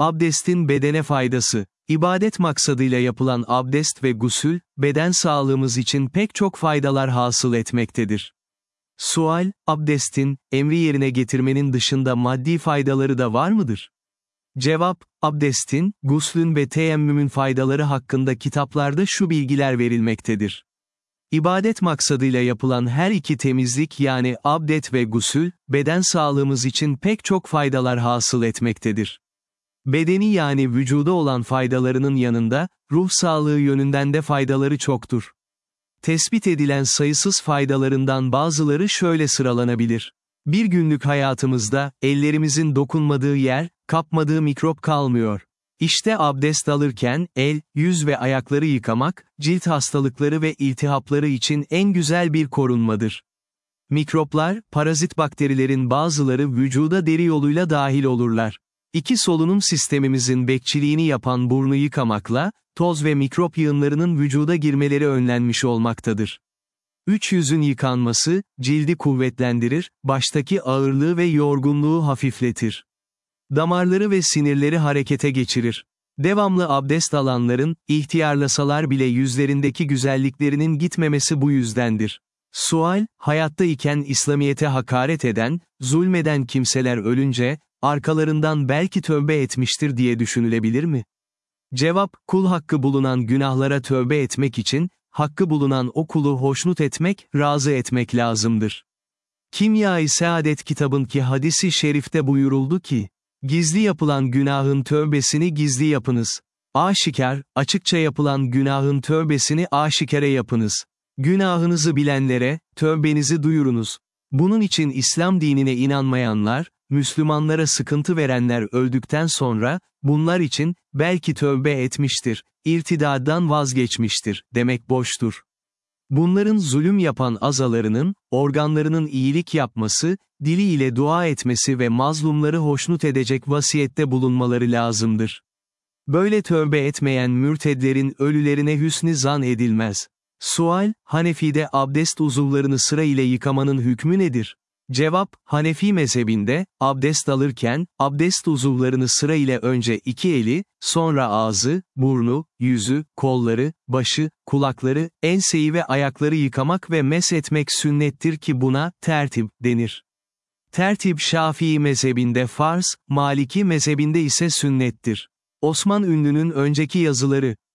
Abdestin bedene faydası. İbadet maksadıyla yapılan abdest ve gusül, beden sağlığımız için pek çok faydalar hasıl etmektedir. Sual, abdestin, emri yerine getirmenin dışında maddi faydaları da var mıdır? Cevap, abdestin, guslün ve teyemmümün faydaları hakkında kitaplarda şu bilgiler verilmektedir. İbadet maksadıyla yapılan her iki temizlik yani abdest ve gusül, beden sağlığımız için pek çok faydalar hasıl etmektedir. Bedeni yani vücuda olan faydalarının yanında, ruh sağlığı yönünden de faydaları çoktur. Tespit edilen sayısız faydalarından bazıları şöyle sıralanabilir. Bir günlük hayatımızda, ellerimizin dokunmadığı yer, kapmadığı mikrop kalmıyor. İşte abdest alırken, el, yüz ve ayakları yıkamak, cilt hastalıkları ve iltihapları için en güzel bir korunmadır. Mikroplar, parazit bakterilerin bazıları vücuda deri yoluyla dahil olurlar. İki solunum sistemimizin bekçiliğini yapan burnu yıkamakla, toz ve mikrop yığınlarının vücuda girmeleri önlenmiş olmaktadır. Yüzün yıkanması, cildi kuvvetlendirir, baştaki ağırlığı ve yorgunluğu hafifletir. Damarları ve sinirleri harekete geçirir. Devamlı abdest alanların, ihtiyarlasalar bile yüzlerindeki güzelliklerinin gitmemesi bu yüzdendir. Sual, hayatta iken İslamiyet'e hakaret eden, zulmeden kimseler ölünce, arkalarından belki tövbe etmiştir diye düşünülebilir mi? Cevap, kul hakkı bulunan günahlara tövbe etmek için, hakkı bulunan o kulu hoşnut etmek, razı etmek lazımdır. Kimya-i Saadet kitabındaki hadisi şerifte buyuruldu ki, gizli yapılan günahın tövbesini gizli yapınız. Aşikar, açıkça yapılan günahın tövbesini aşikare yapınız. Günahınızı bilenlere, tövbenizi duyurunuz. Bunun için İslam dinine inanmayanlar, Müslümanlara sıkıntı verenler öldükten sonra, bunlar için, belki tövbe etmiştir, irtidadan vazgeçmiştir, demek boştur. Bunların zulüm yapan azalarının, organlarının iyilik yapması, diliyle dua etmesi ve mazlumları hoşnut edecek vasiyette bulunmaları lazımdır. Böyle tövbe etmeyen mürtedlerin ölülerine hüsnü zan edilmez. Sual, Hanefi'de abdest uzuvlarını sıra ile yıkamanın hükmü nedir? Cevap, Hanefi mezhebinde, abdest alırken, abdest uzuvlarını sıra ile önce iki eli, sonra ağzı, burnu, yüzü, kolları, başı, kulakları, enseyi ve ayakları yıkamak ve meshetmek sünnettir ki buna, tertip, denir. Tertip Şafii mezhebinde farz, Maliki mezhebinde ise sünnettir. Osman Ünlü'nün önceki yazıları,